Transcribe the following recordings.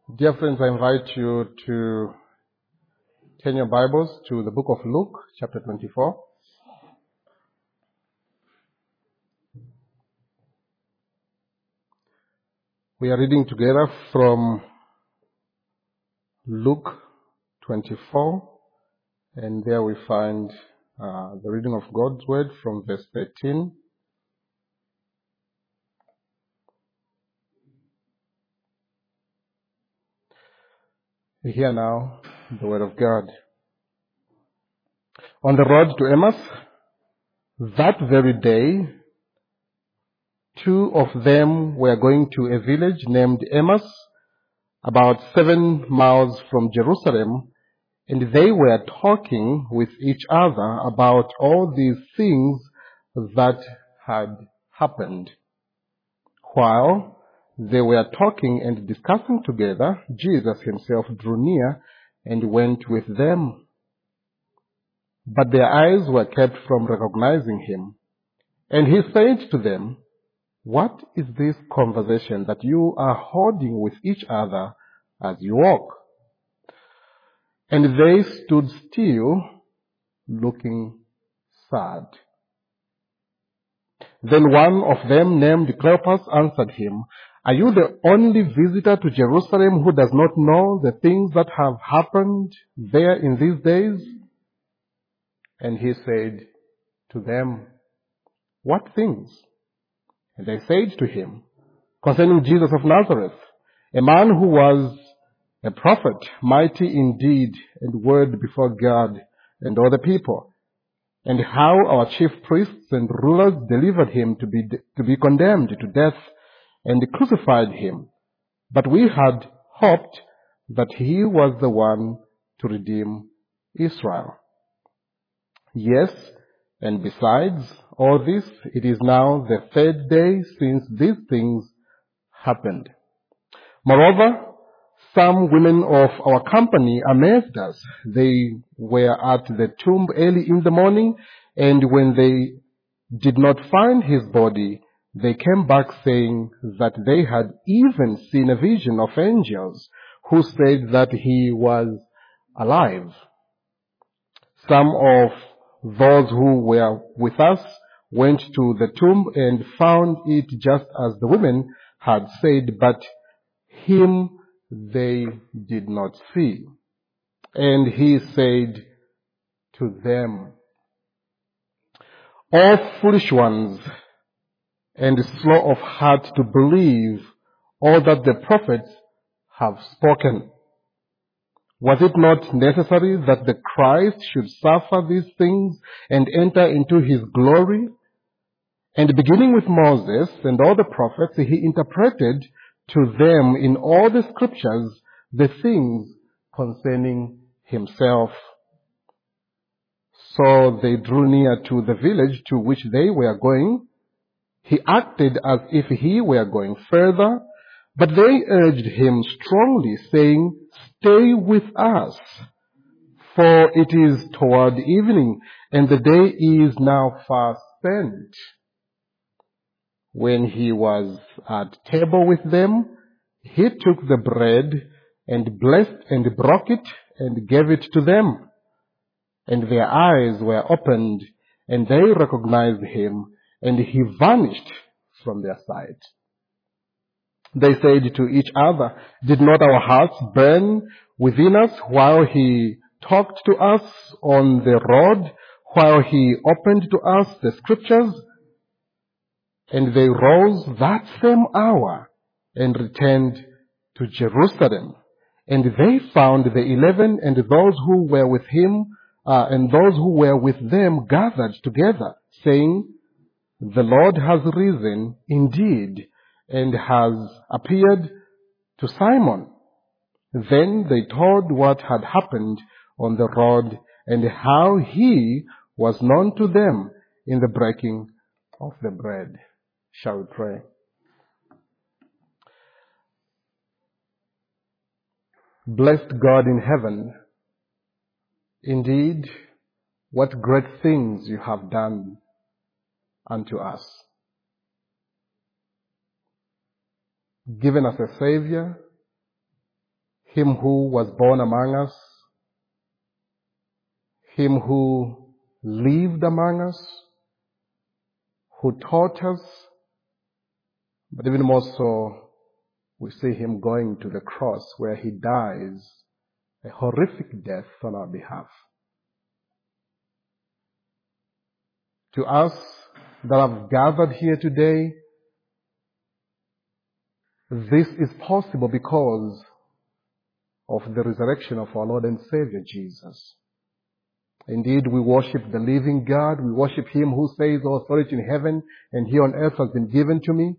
Dear friends, I invite you to turn your Bibles to the book of Luke, chapter 24. We are reading together from Luke 24, and there we find the reading of God's word from verse 13. We hear now the word of God. On the road to Emmaus, that very day, two of them were going to a village named Emmaus, about 7 miles from Jerusalem, and they were talking with each other about all these things that had happened. While they were talking and discussing together, Jesus himself drew near and went with them. But their eyes were kept from recognizing him. And he said to them, "What is this conversation that you are holding with each other as you walk?" And they stood still, looking sad. Then one of them, named Cleopas, answered him, "Are you the only visitor to Jerusalem who does not know the things that have happened there in these days?" And he said to them, "What things?" And they said to him, "Concerning Jesus of Nazareth, a man who was a prophet, mighty in deed and word before God and all the people, and how our chief priests and rulers delivered him to be condemned to death and crucified him. But we had hoped that he was the one to redeem Israel. Yes, and besides all this, it is now the third day since these things happened. Moreover, some women of our company amazed us. They were at the tomb early in the morning, and when they did not find his body, they came back saying that they had even seen a vision of angels who said that he was alive. Some of those who were with us went to the tomb and found it just as the women had said, but him they did not see." And he said to them, "O foolish ones, and slow of heart to believe all that the prophets have spoken. Was it not necessary that the Christ should suffer these things and enter into his glory?" And beginning with Moses and all the prophets, he interpreted to them in all the scriptures the things concerning himself. So they drew near to the village to which they were going. He acted as if he were going further, but they urged him strongly, saying, "Stay with us, for it is toward evening, and the day is now far spent." When he was at table with them, he took the bread and blessed and broke it and gave it to them. And their eyes were opened, and they recognized him, and he vanished from their sight. They said to each other, "Did not our hearts burn within us while he talked to us on the road, while he opened to us the scriptures?" And they rose that same hour and returned to Jerusalem. And they found the 11 and those who were with him, and those who were with them gathered together, saying, "The Lord has risen indeed and has appeared to Simon." Then they told what had happened on the road and how he was known to them in the breaking of the bread. Shall we pray? Blessed God in heaven, indeed, what great things you have done unto us. Given us a Savior, Him who was born among us, Him who lived among us, who taught us, but even more so, we see Him going to the cross where He dies a horrific death on our behalf. To us that have gathered here today, this is possible because of the resurrection of our Lord and Savior Jesus. Indeed, we worship the living God. We worship Him who says, all authority in heaven and here on earth has been given to me.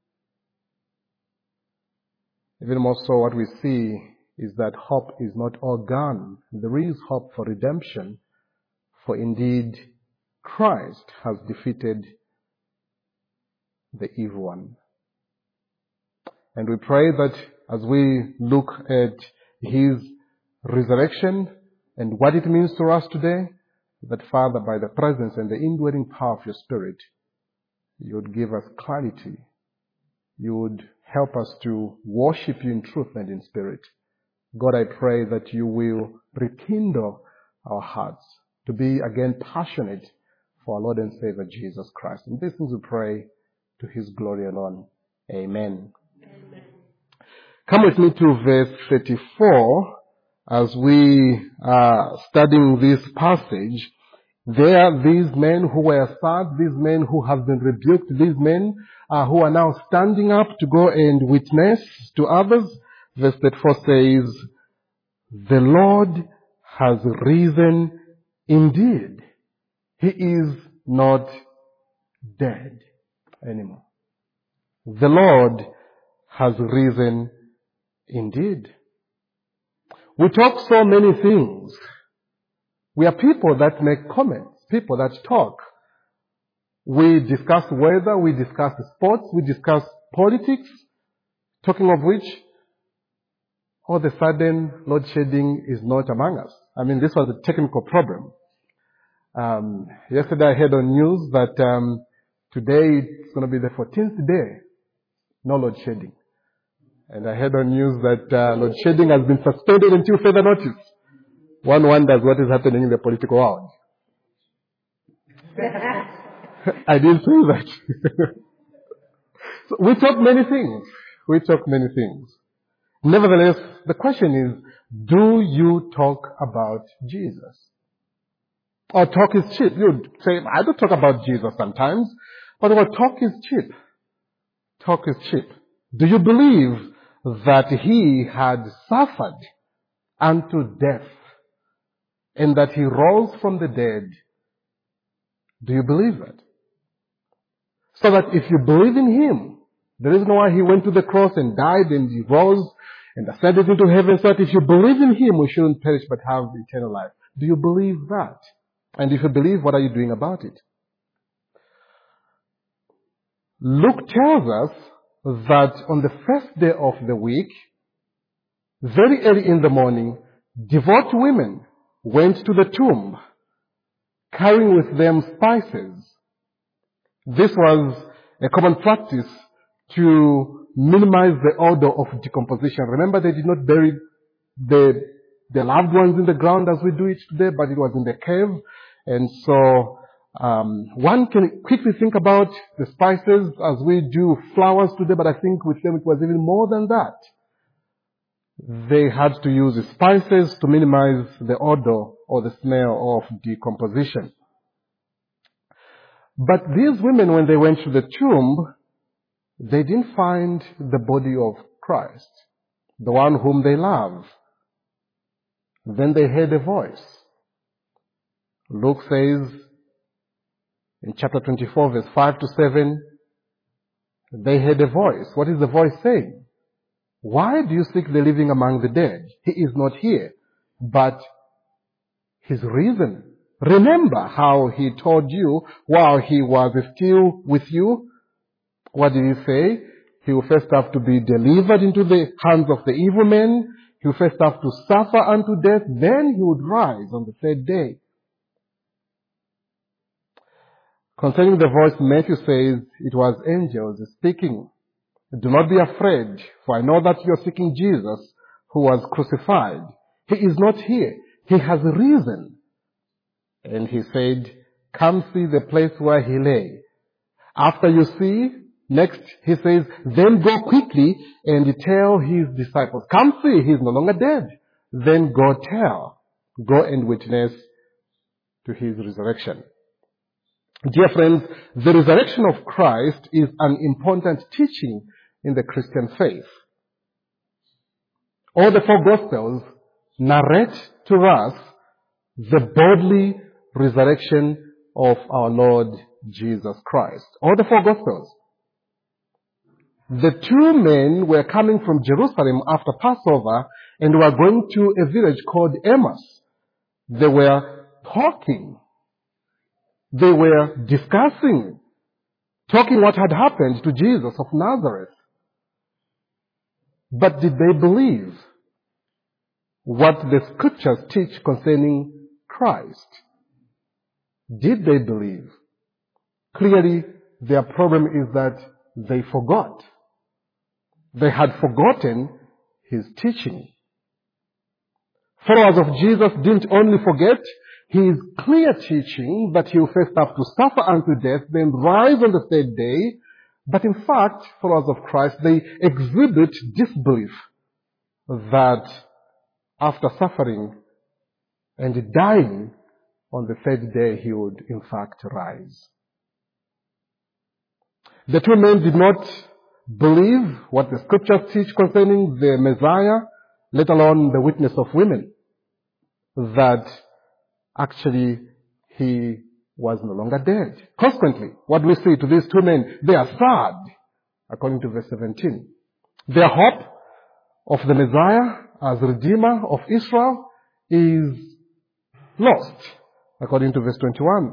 Even more so, what we see is that hope is not all gone. There is hope for redemption, for indeed Christ has defeated the evil one. And we pray that as we look at His resurrection and what it means to us today, that Father, by the presence and the indwelling power of your Spirit, you would give us clarity. You would help us to worship you in truth and in spirit. God, I pray that you will rekindle our hearts to be again passionate for our Lord and Savior Jesus Christ. And these things we pray to His glory alone. Amen. Amen. Come with me to verse 34 as we are studying this passage. There, these men who were sad, these men who have been rebuked, these men who are now standing up to go and witness to others. Verse 34 says, the Lord has risen indeed. He is not dead anymore. The Lord has risen indeed. We talk so many things. We are people that make comments, people that talk. We discuss weather, we discuss sports, we discuss politics, talking of which, all of a sudden, load shedding is not among us. I mean, this was a technical problem. Yesterday I heard on news that today it's going to be the 14th day, no load shedding. And I heard on news that load shedding has been suspended until further notice. One wonders what is happening in the political world. I didn't say that. So we talk many things. We talk many things. Nevertheless, the question is, do you talk about Jesus? Or talk is cheap. You say, I don't talk about Jesus sometimes, but talk is cheap. Talk is cheap. Do you believe that He had suffered unto death and that He rose from the dead? Do you believe that? So that if you believe in Him, the reason why He went to the cross and died and He rose and ascended into heaven, so that if you believe in Him, we shouldn't perish but have eternal life. Do you believe that? And if you believe, what are you doing about it? Luke tells us that on the first day of the week, very early in the morning, devout women went to the tomb, carrying with them spices. This was a common practice to minimize the odor of decomposition. Remember, they did not bury the loved ones in the ground as we do it today, but it was in the cave. And so one can quickly think about the spices as we do flowers today, but I think with them it was even more than that. They had to use spices to minimize the odor or the smell of decomposition. But these women, when they went to the tomb, they didn't find the body of Christ, the one whom they love. Then they heard a voice. Luke says in chapter 24, verse 5 to 7, they heard a voice. What is the voice saying? Why do you seek the living among the dead? He is not here, but He's risen. Remember how He told you while He was still with you. What did He say? He will first have to be delivered into the hands of the evil men. He will first have to suffer unto death. Then He would rise on the third day. Concerning the voice, Matthew says it was angels speaking. Do not be afraid, for I know that you are seeking Jesus, who was crucified. He is not here. He has risen. And he said, come see the place where he lay. After you see, next he says, then go quickly and tell his disciples. Come see, he is no longer dead. Then go and witness to his resurrection. Dear friends, the resurrection of Christ is an important teaching in the Christian faith. All the four Gospels narrate to us the bodily resurrection of our Lord Jesus Christ. All the four Gospels. The two men were coming from Jerusalem after Passover and were going to a village called Emmaus. They were talking. They were discussing, talking what had happened to Jesus of Nazareth. But did they believe what the scriptures teach concerning Christ? Did they believe? Clearly, their problem is that they forgot. They had forgotten his teaching. Followers of Jesus didn't only forget his clear teaching that he will first have to suffer unto death, then rise on the third day. But in fact, followers of Christ, they exhibit disbelief that after suffering and dying on the third day, he would in fact rise. The two men did not believe what the scriptures teach concerning the Messiah, let alone the witness of women, that actually he was no longer dead. Consequently, what do we say to these two men? They are sad, according to verse 17. Their hope of the Messiah as Redeemer of Israel is lost, according to verse 21.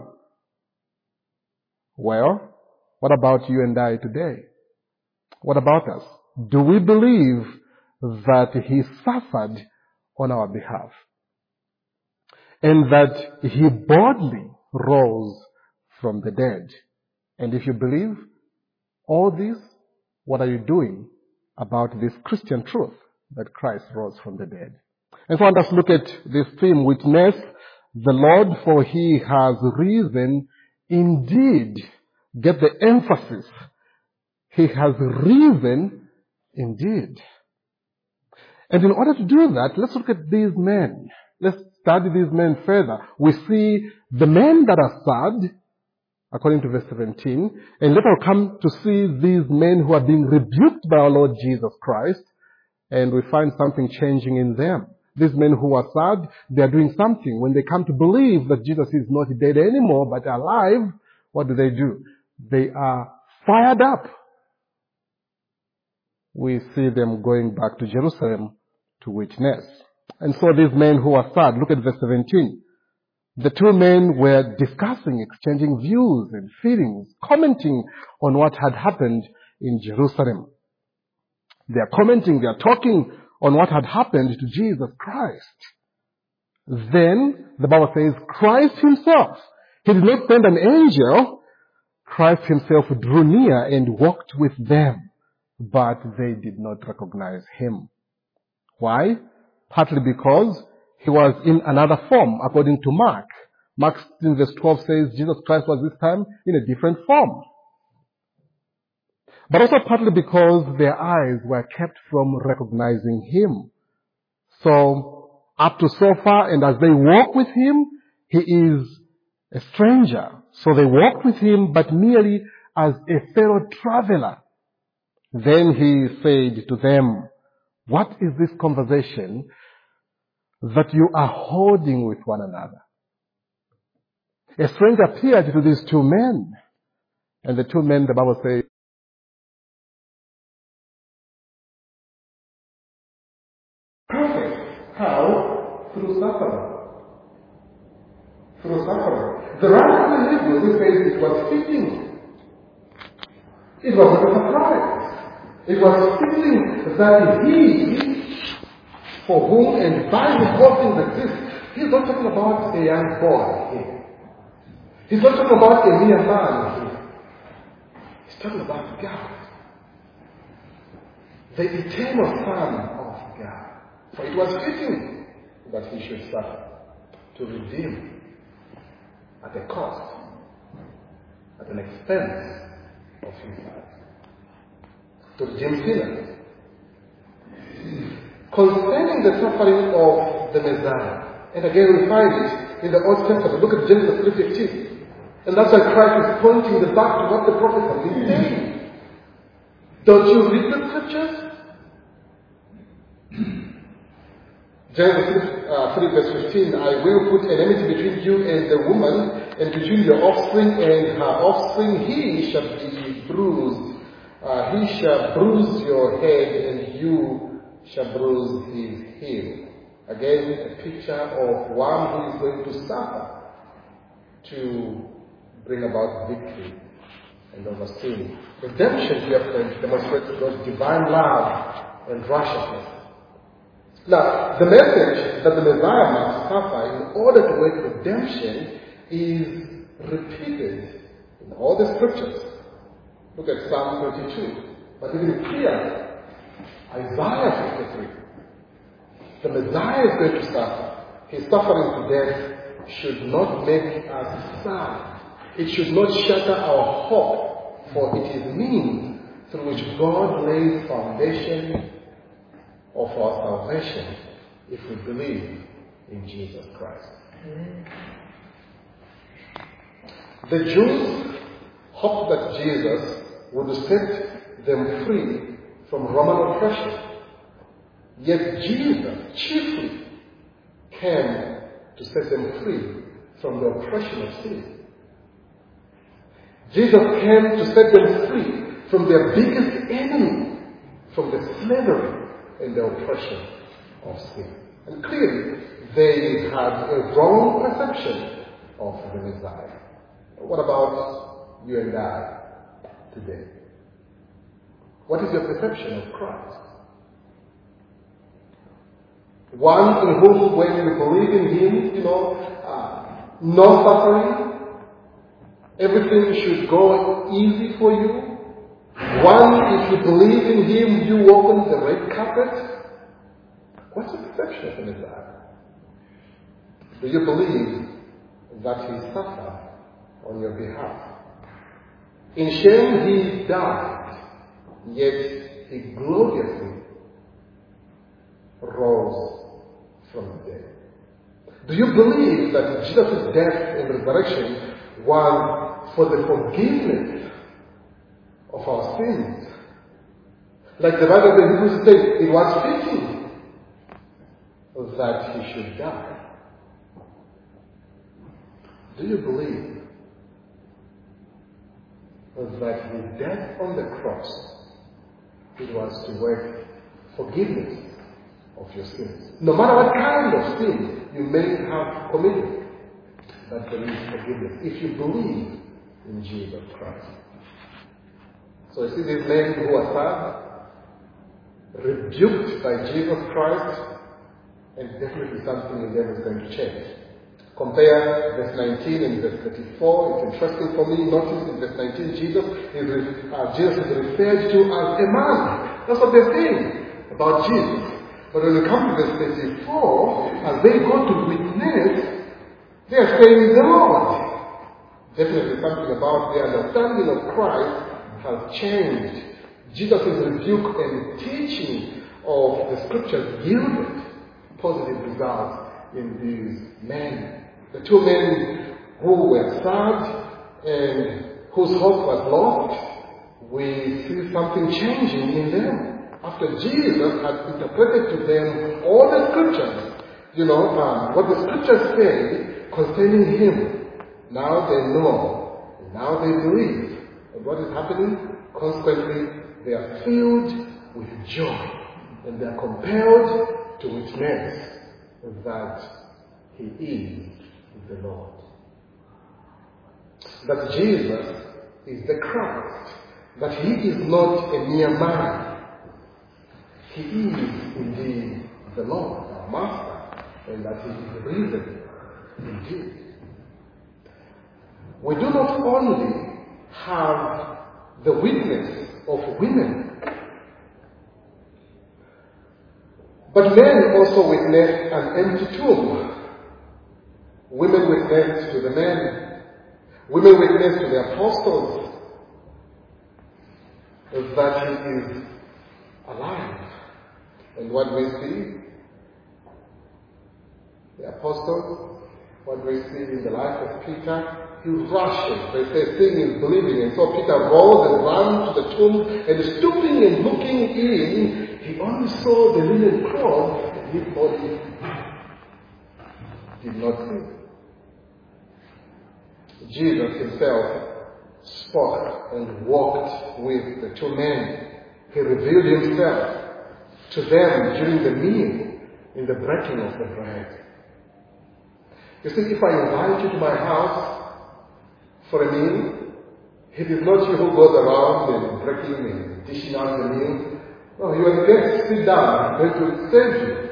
Well, what about you and I today? What about us? Do we believe that he suffered on our behalf? And that he boldly rose from the dead? And if you believe all this, what are you doing about this Christian truth that Christ rose from the dead? And so let us look at this theme, witness the Lord, for he has risen indeed. Get the emphasis. He has risen indeed. And in order to do that, let's look at these men. Let's study these men further. We see the men that are sad, according to verse 17, and later we'll come to see these men who are being rebuked by our Lord Jesus Christ, and we find something changing in them. These men who are sad, they are doing something. When they come to believe that Jesus is not dead anymore, but alive, what do? They are fired up. We see them going back to Jerusalem to witness. And so these men who are sad, look at verse 17. The two men were discussing, exchanging views and feelings, commenting on what had happened in Jerusalem. They are commenting, they are talking on what had happened to Jesus Christ. Then, the Bible says, Christ himself, he did not send an angel, Christ himself drew near and walked with them, but they did not recognize him. Why? Partly because he was in another form, according to Mark. Mark in verse 12 says Jesus Christ was this time in a different form. But also partly because their eyes were kept from recognizing him. So, up to so far, and as they walk with him, he is a stranger. So they walked with him, but merely as a fellow traveler. Then he said to them, what is this conversation that you are holding with one another? A stranger appeared to these two men. And the two men, the Bible says, perfect. How? Through suffering. Through suffering. The writer of the Hebrews says it was fitting. It was not a surprise. It was fitting that he, for whom and by whom all things exist, he's not talking about a young boy here. He's not talking about a mere man here. He's talking about God. The eternal Son of God. For it was fitting that he should suffer to redeem at a cost, at an expense of his life, to redeem sinners. Concerning the suffering of the Messiah, and again we find it in the Old Testament. Look at Genesis 3:15. And that's why Christ is pointing the back to what the prophets have been saying. Don't you read the scriptures? Genesis 3 verse 15, I will put an enmity between you and the woman, and between your offspring and her offspring. He shall be bruised. He shall bruise your head, and you shall bruise his heel. Again, a picture of one who is going to suffer to bring about victory and over sin. Redemption here, friends, demonstrates God's divine love and righteousness. Now, the message that the Messiah must suffer in order to work redemption is repeated in all the scriptures. Look at Psalm 22. But even here, Isaiah 53. The Messiah is going to suffer. His suffering to death should not make us sad. It should not shatter our hope, for it is means through which God lays foundation of our salvation if we believe in Jesus Christ. The Jews hoped that Jesus would set them free from Roman oppression. Yet Jesus chiefly came to set them free from the oppression of sin. Jesus came to set them free from their biggest enemy, from the slavery and the oppression of sin. And clearly, they had a wrong perception of the Messiah. What about you and I today? What is your perception of Christ? One in whom, when you believe in him, no suffering, everything should go easy for you. One, if you believe in him, you walk on the red carpet. What's your perception of the Messiah? Do you believe that he suffered on your behalf? In shame he died, yet he gloriously rose from the dead. Do you believe that Jesus' death and resurrection was for the forgiveness of our sins? Like the writer of the Hebrews says, it was fitting that he should die. Do you believe that his death on the cross, it was to work forgiveness of your sins? No matter what kind of sin you may have committed, that there is forgiveness if you believe in Jesus Christ. So you see these men who are sad, rebuked by Jesus Christ, and definitely something in them is going to change. Compare verse 19 and verse 34. It's interesting for me. Notice in verse 19, Jesus is referred to as a man. That's what they're saying about Jesus. But when you come to verse 34, as they go to witness, they are saying the Lord. Definitely something about their understanding of Christ has changed. Jesus' rebuke and teaching of the scriptures yielded positive results in these men. The two men who were sad and whose hope was lost, we see something changing in them. After Jesus had interpreted to them all the scriptures, what the scriptures say concerning him, now they know, now they believe. And what is happening? Consequently, they are filled with joy, and they are compelled to witness that he is the Lord. That Jesus is the Christ. That he is not a mere man. He is indeed the Lord, our Master, and that he is risen indeed. We do not only have the witness of women, But men also witnessed an empty tomb. Women witnessed to the men. Women witnessed to the apostles that he is alive. And what we see, the apostles, what we see in the life of Peter, he rushes. They say, seeing is believing. And so Peter rose and ran to the tomb, and stooping and looking in, he only saw the linen cloth, and his body did not see. Jesus himself spoke and walked with the two men. He revealed himself to them during the meal, in the breaking of the bread. You see, if I invite you to my house for a meal, it is not you who goes around and breaking and dishing out the meal. No, you are guests. Sit down. I'm going to save you.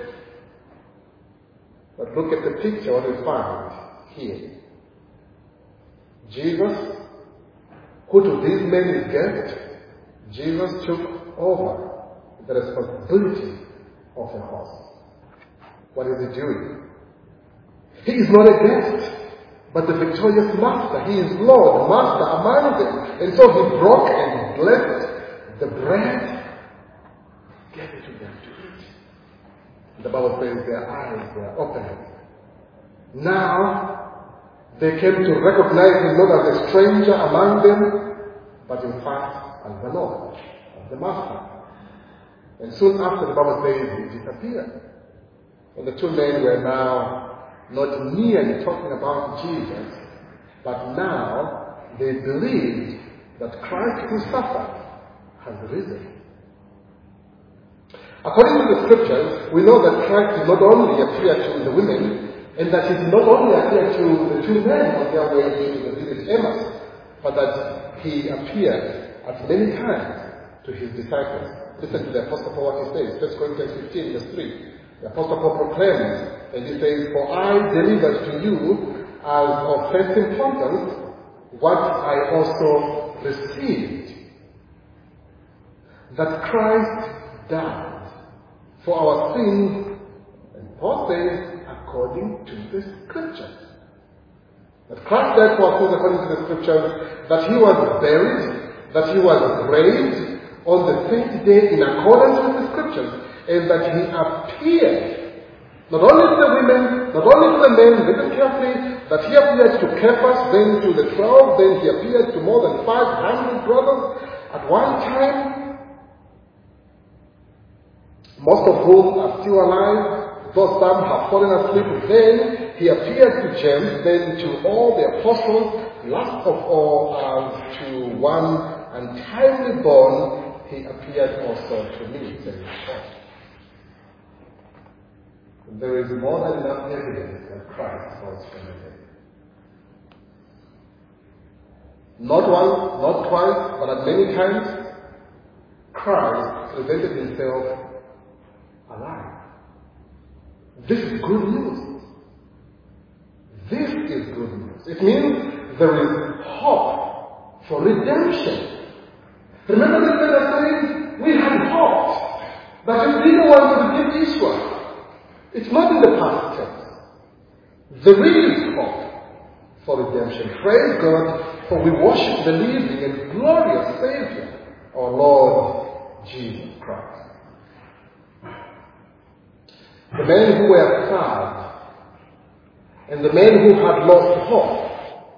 But look at the picture, what we find here. Jesus, who to these men is guest, Jesus took over the responsibility of the house. What is he doing? He is not a guest, but the victorious master. He is Lord, master among them. And so he broke and blessed the bread, gave it to them to eat. The Bible says their eyes were opened. Now, they came to recognize him not as a stranger among them, but in fact as the Lord, as the Master. And soon after, the Bible says he disappeared. And the two men were now not merely talking about Jesus, but now they believed that Christ who suffered has risen. According to the scriptures, we know that Christ did not only appear to the women, and that he did not only appear to the two men on their way to the village Emmaus, but that he appeared at many times to his disciples. Listen to the Apostle Paul what he says, 1 Corinthians 15, verse 3. The Apostle Paul proclaims, and he says, "For I delivered to you as of first importance what I also received, that Christ died for our sins," and Paul says, according to the scriptures. That Christ died for our sins according to the scriptures, that he was buried, that he was raised on the third day in accordance with the scriptures, and that he appeared, not only to the women, not only to the men, listen carefully, that he appeared to Cephas, then to the 12, then he appeared to more than 500 brothers at one time, most of whom are still alive, though some have fallen asleep. Then he appeared to James, then to all the apostles, last of all as to one untimely born, he appeared also to me, says Paul. There is more than enough evidence that Christ was from the dead. Not once, not twice, but at many times, Christ presented himself alive. This is good news. This is good news. It means there is hope for redemption. Remember the men are saying, we had hoped that you didn't want to redeem Israel. It's not in the past tense. There is hope for redemption. Praise God, for we worship the living and glorious Savior, our Lord Jesus Christ. The men who were sad, and the men who had lost hope,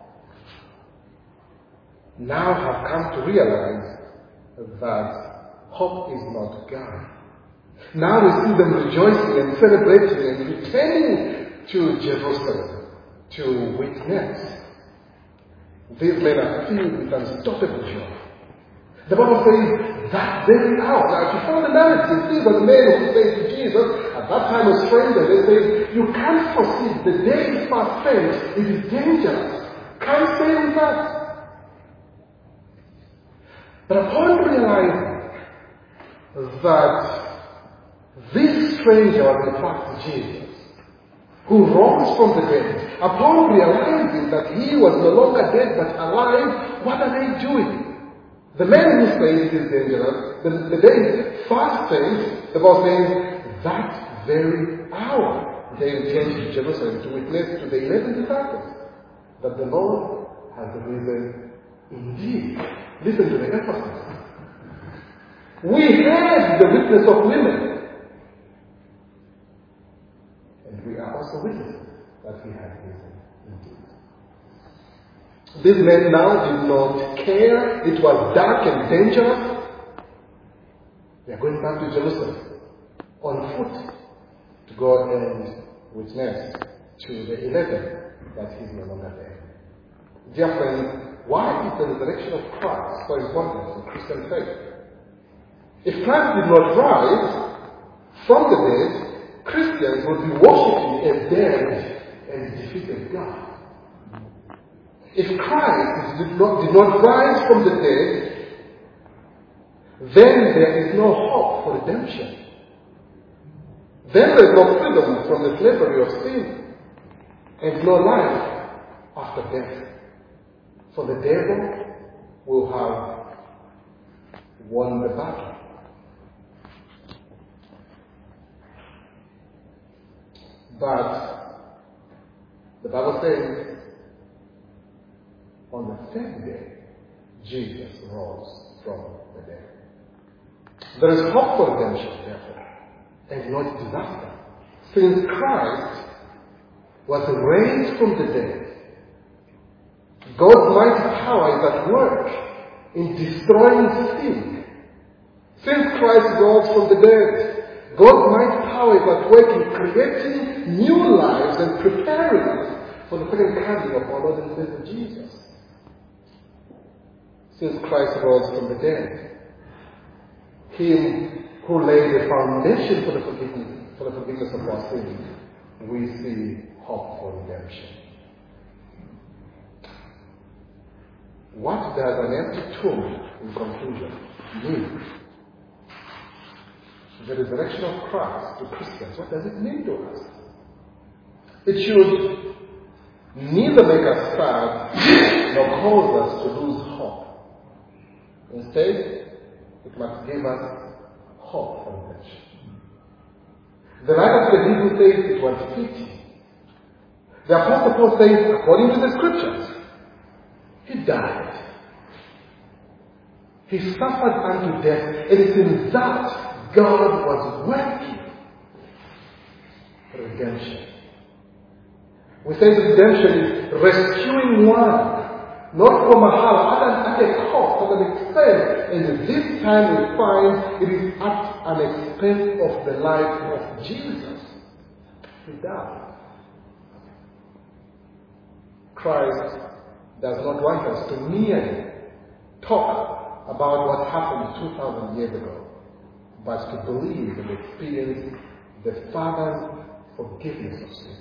now have come to realize that hope is not gone. Now we see them rejoicing and celebrating and returning to Jerusalem to witness. These men are filled with unstoppable joy. The Bible says that very hour. Now, if you follow the narrative, these are the men who say to Jesus, at that time a stranger, they say, you can't foresee, the day is far spent, it is dangerous. Can't stay with us. But upon realizing that this stranger was in fact Jesus, who rose from the dead, upon realizing that he was no longer dead but alive, what are they doing? The man who says it is dangerous, the day is fast spent, the Bible says, that that very hour, they returned to Jerusalem to witness to the 11 disciples that the Lord has risen indeed. Listen to the emphasis. We heard the witness of women, and we are also witnesses that he has risen indeed. These men now did not care. It was dark and dangerous. They are going back to Jerusalem on foot to go and witness to the 11 that he's no longer there. Dear friends, why is the resurrection of Christ so important in Christian faith? If Christ did not rise from the dead, Christians would be worshipping a dead and defeated God. If Christ did not rise from the dead, then there is no hope for redemption. Then there is no freedom from the slavery of sin and no life after death. For the devil will have won the battle. But the Bible says, on the third day, Jesus rose from the dead. There is hope for redemption, therefore, and not disaster. Since Christ was raised from the dead, God's mighty power is at work in destroying sin. Since Christ rose from the dead, God's mighty power is at work in creating new lives and preparing us for the second coming of our Lord and Savior Jesus. Since Christ rose from the dead, Him who laid the foundation for the forgiveness of our sins, we see hope for redemption. What does an empty tomb, in conclusion, mean? The resurrection of Christ to Christians, what does it mean to us? It should neither make us sad nor cause us to lose hope. Instead, it must give us hope for redemption. The writer of the Hebrews says it was fitting. The Apostle Paul says, according to the Scriptures, he died. He suffered unto death, and it's in that God was working redemption. We say redemption is rescuing one, not from a house, at a cost, at an expense. And this time we find it is at an expense of the life of Jesus. He died. Christ does not want us to merely talk about what happened 2,000 years ago, but to believe and experience the Father's forgiveness of sin.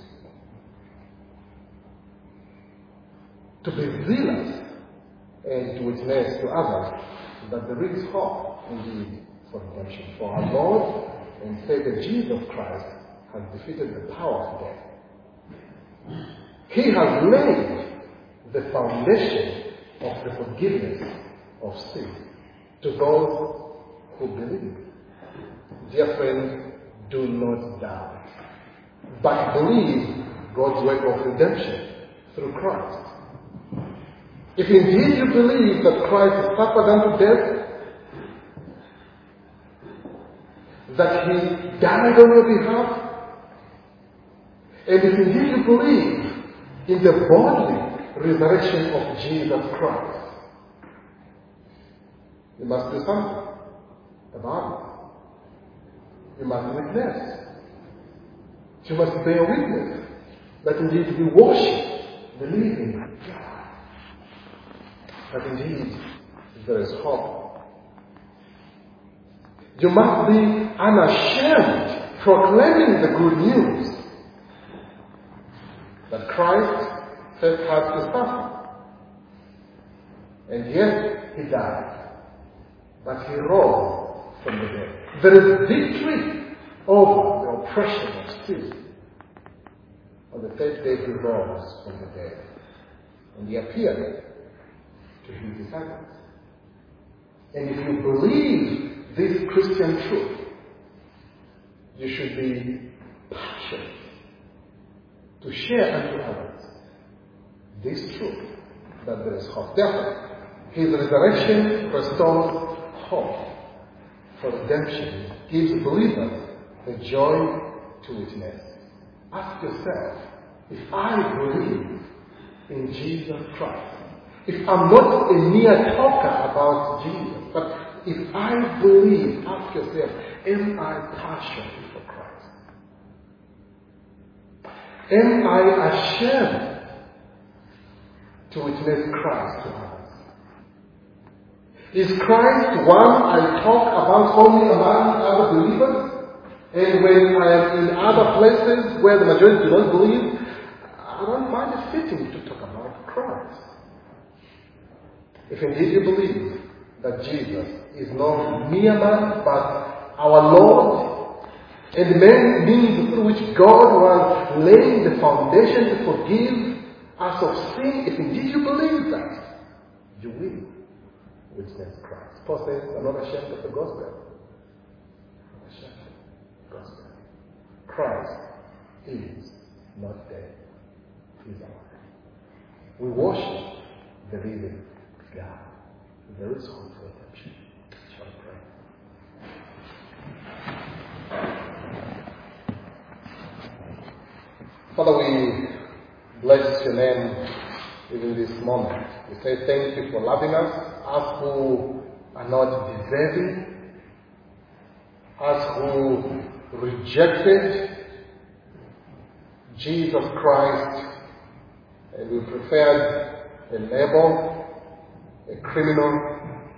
To be zealous and to witness to others that there is hope indeed for redemption. For our Lord and Savior Jesus Christ has defeated the power of death. He has laid the foundation of the forgiveness of sin to those who believe. Dear friends, do not doubt, but believe God's work of redemption through Christ. If indeed you believe that Christ suffered unto death, that He died on your behalf, and if indeed you believe in the bodily resurrection of Jesus Christ, you must do something about it. You must witness. You must bear witness that indeed we worship the living God. That indeed there is hope. You must be unashamed proclaiming the good news that Christ first had to suffer. And yet He died. But He rose from the dead. There is victory over the oppression of sin. On the third day He rose from the dead. And He appeared to His disciples. And if you believe this Christian truth, You should be passionate to share unto others this truth that there is hope. Therefore, his resurrection restores hope for redemption, gives believers the joy to witness. Ask yourself, if I believe in Jesus Christ, if I'm not a mere talker about Jesus, but if I believe, ask yourself, am I passionate for Christ? Am I ashamed to witness Christ to others? Is Christ one I talk about only among other believers? And when I am in other places where the majority do not believe, I don't find it fitting to talk about Christ. If indeed you believe that Jesus is not mere man, but our Lord, and the main means through which God was laying the foundation to forgive us of sin, if indeed you believe that, you will witness Christ. Paul says, I'm not ashamed of the gospel. I'm ashamed of the gospel. Christ is not dead. He is alive. We worship the living God. There is hope for redemption. Shall we pray? Father, we bless your name even this moment. We say thank you for loving us, us who are not deserving, us who rejected Jesus Christ, and we preferred a label, a criminal,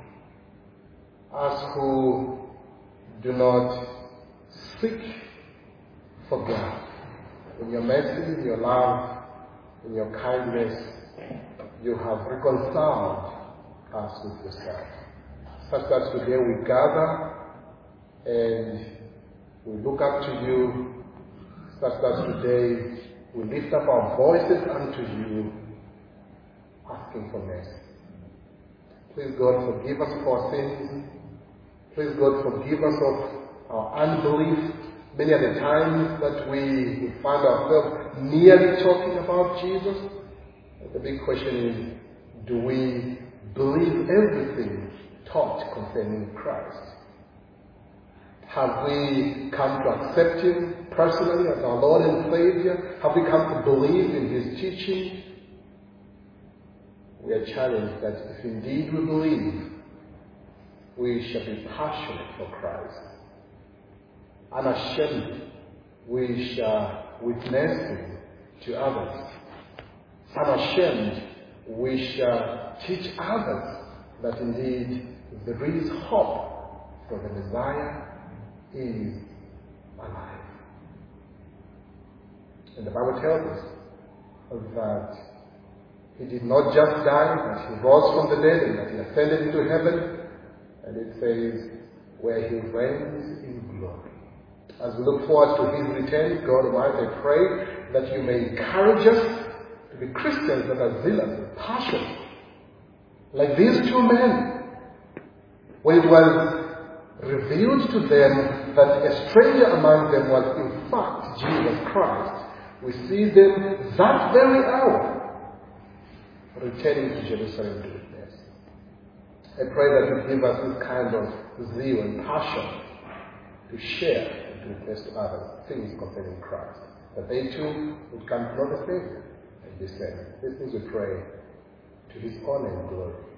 us who do not seek for God. In your mercy, in your love, in your kindness, you have reconciled us with yourself. Such that today we gather and we look up to you, such that today we lift up our voices unto you, asking for mercy. Please, God, forgive us of our sins. Please, God, forgive us of our unbelief. Many of the times that we find ourselves merely talking about Jesus. The big question is, do we believe everything taught concerning Christ? Have we come to accept Him personally as our Lord and Savior? Have we come to believe in His teaching? We are challenged that if indeed we believe, we shall be passionate for Christ. Unashamed, we shall witness Him to others. Unashamed, we shall teach others that indeed there is hope, for the Messiah is alive. And the Bible tells us that He did not just die, but He rose from the dead and that He ascended into heaven. And it says, where He reigns in glory. As we look forward to His return, God Almighty, I pray that you may encourage us to be Christians that are zealous and passionate. Like these two men, when it was revealed to them that a stranger among them was in fact Jesus Christ, we see them that very hour returning to Jerusalem to witness. I pray that you give us this kind of zeal and passion to share and to witness to others things concerning Christ, that they too would come to know the Savior and be saved. These things we pray to His honor and glory.